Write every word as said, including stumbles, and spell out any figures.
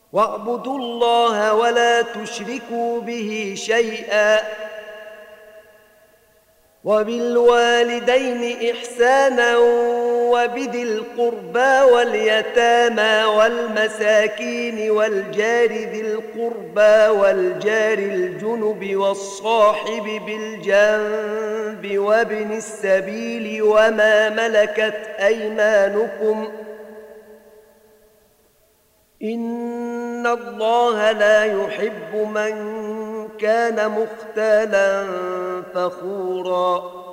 واعبدوا الله ولا تشركوا به شيئا وبالوالدين إحسانا وبذي القربى واليتامى والمساكين والجار ذي القربى والجار الجنب والصاحب بالجنب وابن السبيل وما ملكت أيمانكم إن الله لا يحب من كان مختالا فخورا